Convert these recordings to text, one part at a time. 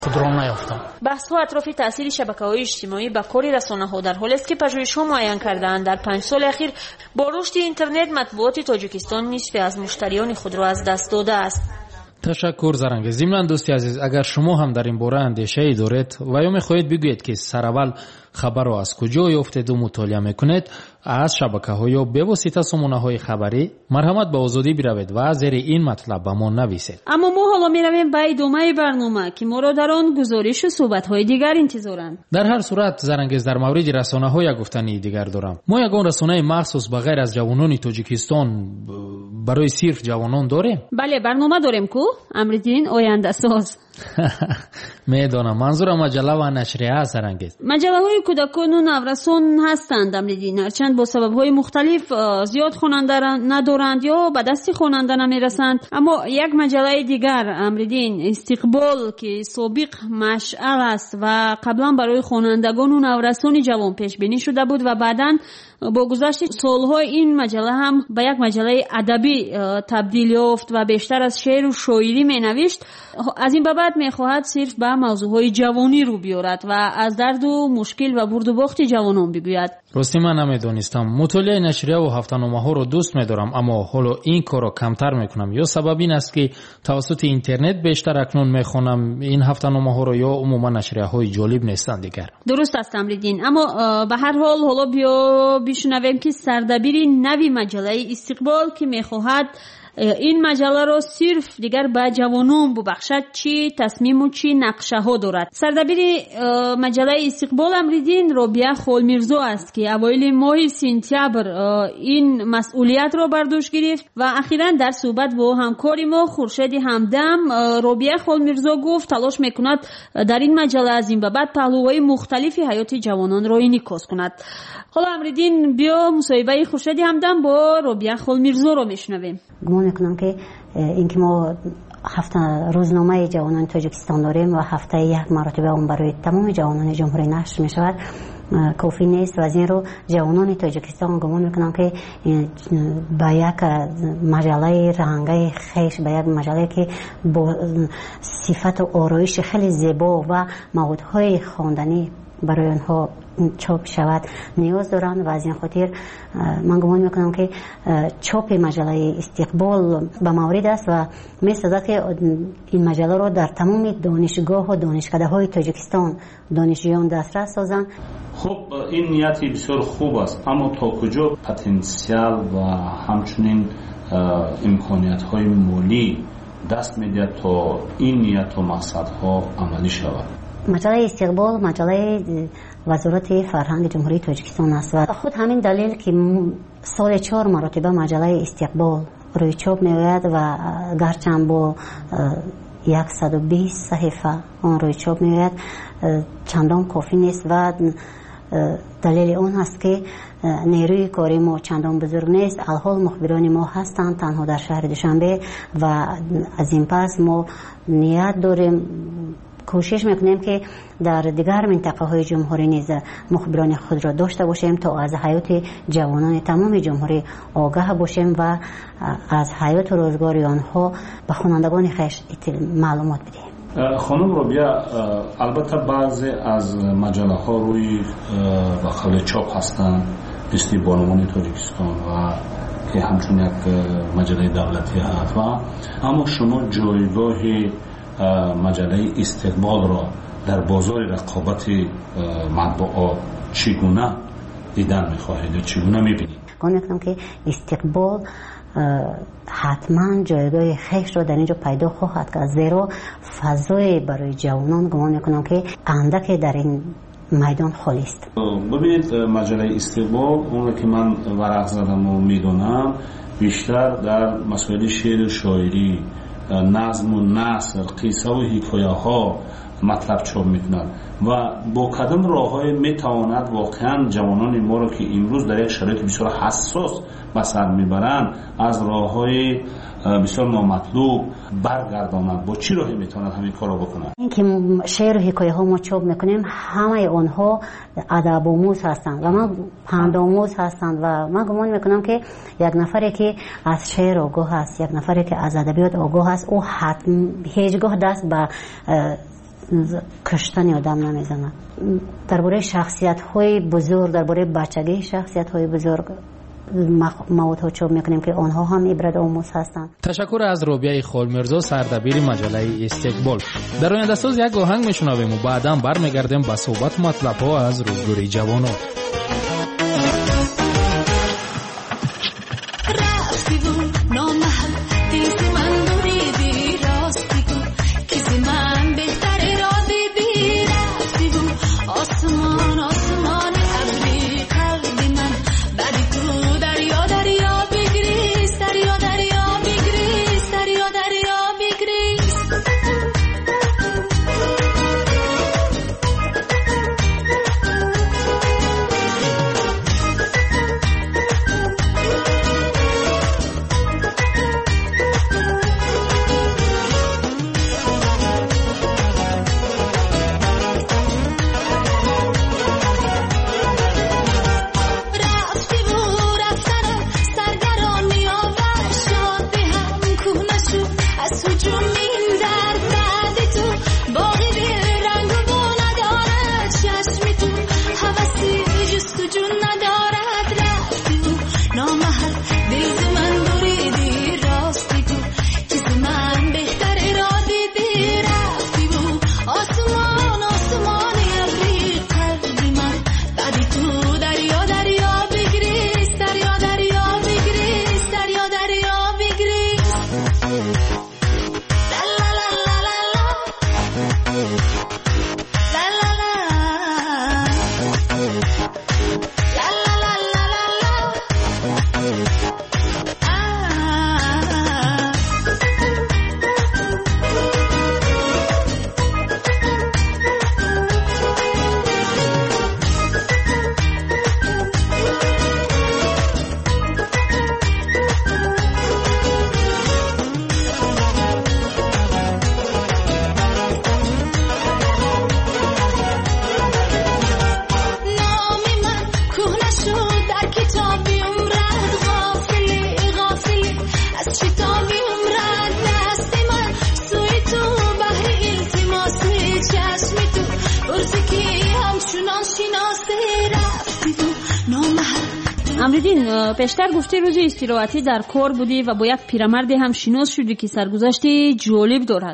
بحث‌ها اطراف تأثیر شبکه‌های اجتماعی به کار رسانه‌ها در حالی است که پژوهش‌ها معین کرده‌اند در 5 سال اخیر با رشد اینترنت مطبوعات تاجیکستان نصف از مشتریان خود را از دست داده است. تشکر زرنگ. ضمن دوستی عزیز، اگر شما هم در این باره اندیشه‌ای دارید و یا می‌خواهید بگویید که سراول خبر را از کجا یافتید و مطالعه می‌کنید، از شبکه‌ها یا به واسطه سامانه‌های خبری مرحمت به آزادی بروید و زیر این مطلب به ما نویسید. اما ما حالا می‌رویم به ادامه برنامه که ما را در آن گزارش و صحبت‌های دیگر انتظارند. در هر صورت زرنگیز، در مورد رسانه‌ها یک گفتنی دیگر دارم. ما یگان رسانه مخصوص به غیر از جوانان تاجیکستان برای صرف جوانان داریم؟ بله، برنامه داریم کو امردین آینده ساز. میدانم منظورم مجله و نشریه است زرنگیز. مجله‌های کودکان و نورسان هستند امردین، هرچند با سبب‌های مختلف زیاد خواننده ندارند یا به دست خواننده نمیرسند. اما یک مجله دیگر امردین، استقبال، که سابق مشعل است و قبلا برای خوانندگان و نورسان جوان پیش بینی شده بود و بعداً با گذشت سالها این مجله هم به یک مجله ادبی تبدیل یافت و بیشتر از شعر و شاعری مینوشت. از این بعد میخواهد صرف به موضوعهای جوانی رو بیارد و از درد و مشکل و برد و باخت جوانان بگوید. راستی من نمیدونستم. مطالعه نشریه و هفته‌نامه ها رو دوست میدارم، اما حالا این کارو کمتر میکنم. یا سبب این است که توسط اینترنت بیشتر اکنون میخونم این هفته‌نامه ها رو، یا عموما نشریه های جالب نیستند دیگر. درست است امردین، اما به هر حال حالا بیا بشنویم که سردبیر نوی مجله استقبال که میخواهد این مجله را صرف دیگر به جوانان ببخشد چی تصمیم و چی نقشه ها دارد. سردبیر مجله استقبال امردین رابعه خالمیرزا است که اوایل ماه سپتامبر این مسئولیت را بر دوش گرفت و اخیراً در صحبت با همکار ما خورشید همدم رابعه خالمیرزا گفت تلاش میکند در این مجله از این به بعد پهلوهای مختلفی حیات جوانان را انعکاس کند. حالا امردین بیا مصاحبه خورشید همدم با رابعه خالمیرزا را میشنویم. گمان میکنم که اینکه ما هفته روزنامه جوانان تاجیکستان داریم و هفته یک مرتبه اون برای تمام جوانان جمهوری نشر میشود کافی نیست و از این رو جوانان تاجیکستان گمان میکنم که با یک مجله رنگای خیش، با یک مجله که با صفت و آرایش خیلی زیبا و موادهای خواندنی برای آنها چاپ شود نیاز دارند و از این خاطر من گمان میکنم که چاپ مجله استقبال به مورد است و می‌سازد که این مجله را در تمام دانشگاه و دانشکده های تاجیکستان دانشجویان دسترس سازند. خب این نیتی بسیار خوب است، اما تا کجا پتانسیل و همچنین امکانیت های مالی دست می‌دهد تا این نیت و مقصدها عملی شود؟ مجله استقبال مجله وزارت فرهنگ جمهوری تاجیکستان است و خود همین دلیل که سال 4 مرتبه مجله استقبال روی چاپ می‌آید و گرچند با 120 صفحه آن روی چاپ می‌آید چندان کافی نیست و دلیل اون هست که نیروی کاری ما چندان بزرگ نیست. الحال مخبران ما هستند تنها در شهر دوشنبه و از این پس ما نیت داریم کوشش میکنیم که در دیگر منطقه های جمهوری نیز مخبران خود را داشته باشیم تا از حیات جوانان تمام جمهوری آگاه باشیم و از حیات و روزگار آنها به خوانندگان خویش معلومات بدهیم. خانم رابعه، البته بعضی از مجله ها روی بخل چاپ هستند مثل بانوان تاجیکستان و که همچون یک مجله دولتی هست، اما شما جایگاه مجله استقبال را در بازار رقابت مطبوعات چگونه دیدن می‌خواهید و چگونه می‌بینید؟ گمان می‌کنم که استقبال حتما جایگاه خیش را در اینجا پیدا خواهد کرد، زیرا فضای برای جوانان گمان می‌کنم که اندک در این میدان خالی است. ببینید مجله استقبال اون که من ورق زدم و میدونم بیشتر در مسائل شعر و شاعری، نظم و نثر، قصه و حکایه ها مطلب چاپ میکنند و با کدام راههای میتواند واقعا جوانان ما را که امروز در یک شرایط بسیار حساس به سر میبرند از راههای بسیار نامطلوب برگرداند، با چی راهی میتواند همین کار را بکنند؟ اینکه شعر و حکایه ها ما چاپ میکنیم همه آنها ادب آموز هستند و من پند آموز هستند و من گمان میکنم که یک نفری که از شعر آگاه است، یک نفری که از ادبیات آگاه است، او هیچگاه دست به کشتن آدم نمیزند. درباره شخصیت‌های بزرگ، درباره بچگی شخصیت‌های بزرگ ما توجه میکنیم که آنها هم عبرت آموز هستند. تشکر از رابعه خالمرزا، سردبیر مجله استقبال. در آینده ساز یک آهنگ میشنویم و بعدا برمیگردیم با صحبت مطلب‌ها از روزگاری جوانان. امریدین، پیشتر گفتی روزی استراحتی در کار بودی و با یک پیرمردی هم شناس شدی که سرگذشتی جالب دارد.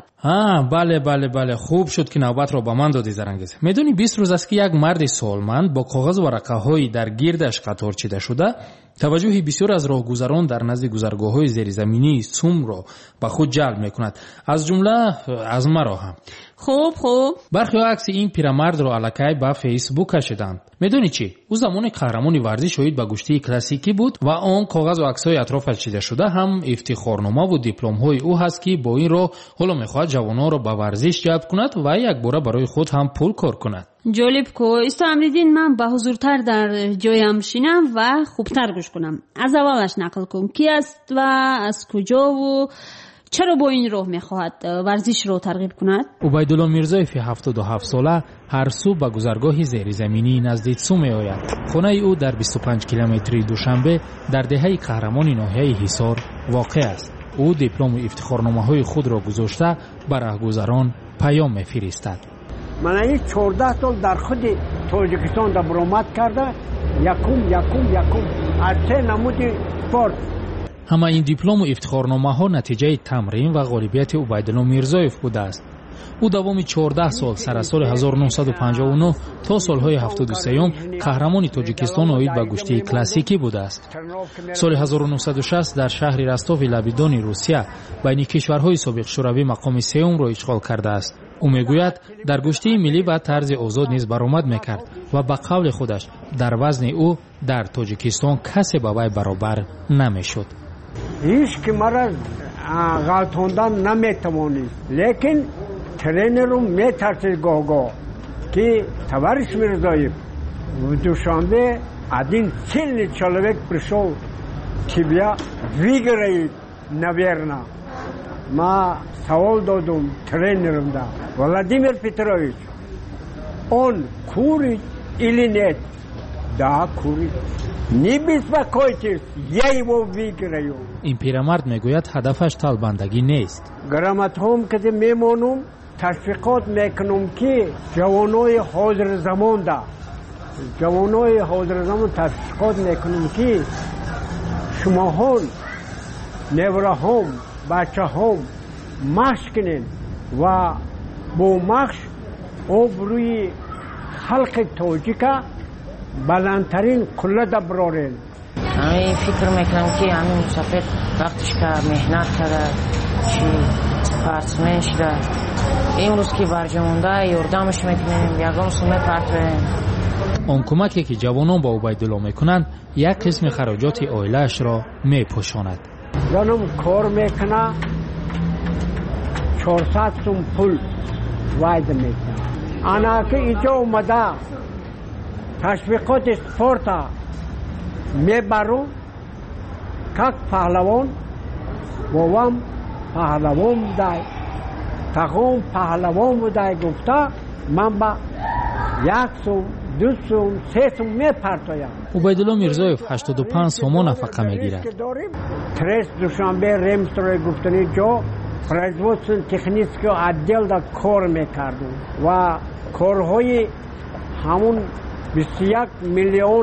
بله خوب شد که نوبت را با من دادی زرنگز. میدونی 20 روز است که یک مرد سالمند با کاغذ و ورقه‌های در گردش قطار چیده شده توجه بسیار از راهگذران در نزد گذرگاه‌های زیرزمینی سوم را به خود جلب می‌کند، از جمله از مرا هم. خوب برخی عکس این پیرمرد را الکی با فیسبوک کشیدند. میدونی چی؟ او زمان قهرمان ورزش شهید به گشتی کلاسیکی بود و آن کاغذ و عکس‌های اطرافش چیده شده هم افتخارنامه و دیپلم‌های او هست که با این راه حالا می‌خواهد جوانان را به ورزش جلب کند و یک بار برای خود هم پول کار کند. جالب کو است امریدین، من به حضورتر در جایم شینم و خوبتر گوش کنم. از اولش نقل کن کی است و از کجا و چرا با این راه میخواهد ورزش رو ترغیب کند؟ عبیدالله میرزایف 77 ساله هر صبح به گذرگاه زیرزمینی نزدیک سو میآید. خانه او در 25 کیلومتری دوشنبه در دهه قهرمانی ناحیه حصار واقع است. او دیپلم و افتخارنامه‌های خود را گذاشته به راهگذران پیام میفرستد. من این 14 سال در خود تاجیکستان را برآمد کرده، یکم از سه نمود سپورت. همه این دیپلم و افتخارنامه ها نتیجه تمرین و غالبیت عبیدالله میرزایف بوده است. او دوام 14 سال سر از سال 1959 تا سالهای 73 قهرمان تاجیکستان اوید به گشتی کلاسیکی بوده است. سال 1960 در شهر رستاو لبیدان روسیه بین کشورهای سابق شوروی مقام سوم را اشغال کرده است. او میگوید در گشتی ملی و طرز آزاد نیز برآمد میکرد و به قول خودش در وزن او در تاجیکستان کسی با وی برابر نمیشد. هیچ که مرا غلطاندن نمیتوانید، لیکن ترینرم میترسید گاه که товарищ Мирзоев в Душанбе один сильный человек пришел, тебя выиграет, наверное. ما سوال دادم тренерам, да, Владимир Петрович, он курит или нет? Да, курит. Не беспокойтесь, я его выиграю. این پیرمرد میگوید هدفش طالبندگی نیست. گرامت هم که میمونم تشویقات میکنم که جوانای حاضر زمان تشویقات میکنم که شما هم نوره هم بچه هم مشق کنین و با مشق روی خلق تاجیک بلندترین قله برارین. همین فکر میکنم که همین مسافر وقتش که مهنت کرده چی پرسمن شده امروز که برجامونده یاردمش میکنیم یکم سومه پرتوین. آن کمکی که جوانان با عبیدالله میکنند یک قسم خراجات عائله‌اش را میپوشاند. زنم کار میکنه 400 سوم پول واید میکنه. انا که اینجا اومده تشویقات سپورت میبرم که پهلوان بابام پهلوان بودای تقوم پهلوان بودای گفته من با 1 سوم 2 سوم 3 سوم میپرتایم. عبیدالله میرزایف 85 سوم نفقه میگیرد. ترس دوشنبه ریمستروی گفتنی جا производственный технический отдел دا کار میکردم و کارهای همون 21 میلیون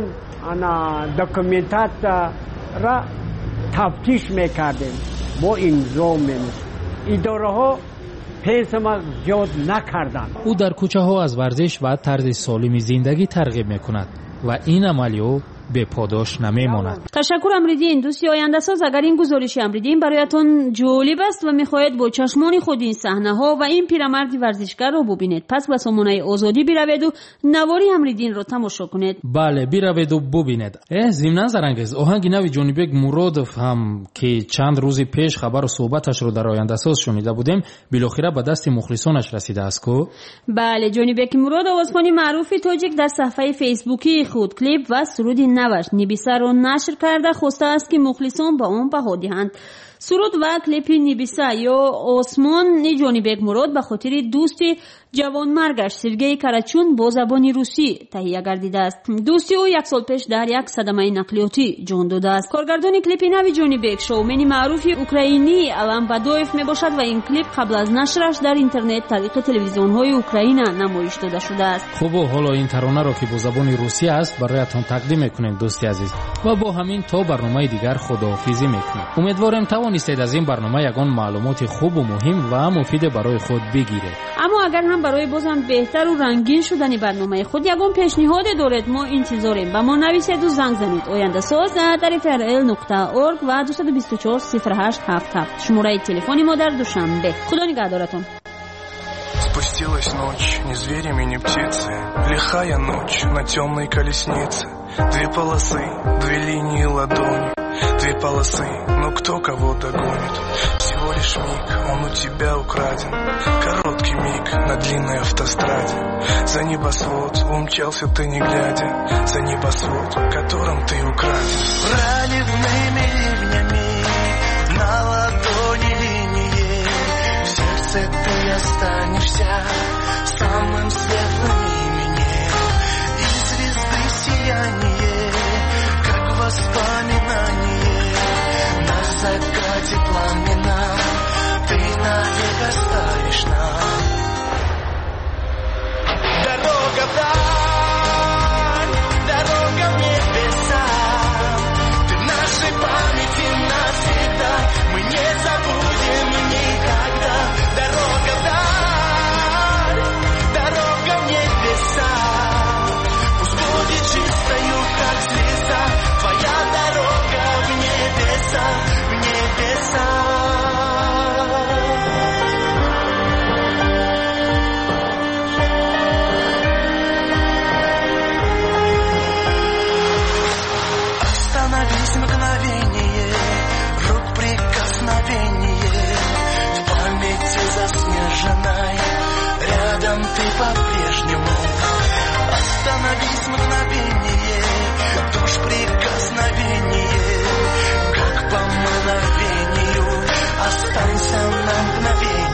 دکومنتات را تفتیش میکردیم با امضا اداره ها پیسم زیاد نکردن. او در کوچه ها از ورزش و طرز سالم زندگی ترغیب میکند و این عملیات به پاداش نمیماند. تشکر امریدین. دوستی آینده ساز، اگر این گزارش امریدین برایتان جالب است و میخواهید با چشمان خود این صحنه ها و این پیرمرد ورزشگر را ببینید، پس به سامانه آزادی بروید و نواری امریدین را تماشا کنید. بله بروید و ببینید. ضمن زرنگیز آهنگ نوی جانی بیگ مرادوف هم که چند روز پیش خبر و صحبتش رو در آینده ساز شنیده بودیم بالاخره به دست مخلصانش رسیده است کو؟ بله، جانی بیگ مراد آوازخوان معروف تاجیک در صفحه فیسبوکی خود کلیپ و سرود نوش نیبیسه را نشر کرده خواسته است که مخلصان با آن بها دهند. سرود و کلیپ نیبیسه یا آسمان جانی بیگ مراد به خاطر دوستی جوانمرگش سرگئی کرچون با زبان روسی تهیه گردیده است. دوستی او 1 سال پیش در یک صدمه نقلیاتی جان داده است. کارگردان کلیپ نوی جانی بیگ شومن معروف اوکراینی علم بدویف میباشد و این کلیپ قبل از نشرش در اینترنت طریق تلویزیون های اوکراین نمایش داده شده است. خوب و حالا این ترانه را که با زبان روسی است برایتان تقدیم میکنیم دوستی عزیز و با همین تا برنامه دیگر خداحافظی میکنیم. امیدوارم توانستید از این برنامه یگان معلومات خوب و مهم و مفید برای خود بگیرید. اما اگر هم برای بازم بهتر و رنگین شدن برنامه خود یگان پیشنهاد دارید ما انتظاریم. با ما نویسید و زنگ زنید. آینده ساز @frl.org و 224 0877 شماره تلفن ما در دوشنبه. خدا نگهدارتون. Спустилась ночь, ни зверями, ни птицы, лихая ночь на темной колеснице. 2 полосы, 2 линии ладони, 2 полосы, но кто кого догонит? Всего лишь миг, он у тебя украден, короткий миг на длинной автостраде. За небосвод умчался ты не глядя, за небосвод, которым ты украден. Проливными ливнями на ладони линии, в сердце ты останешься самым светлым именем. И звезды сияние, как воспоминание, на закате пламена ты навек оставишь нам. Дорога вдаль, дорога в небеса, ты в нашей памяти навсегда, мы не забудем никогда. Дорога вдаль, дорога в небеса, пусть будет чистою, как звезда, твоя дорога в небеса, в небеса. Остановись мгновение, рук прикосновение, в памяти заснеженной, рядом ты по-прежнему. Остановись мгновение, душ прикосновение, как по мгновению, останься на мгновение.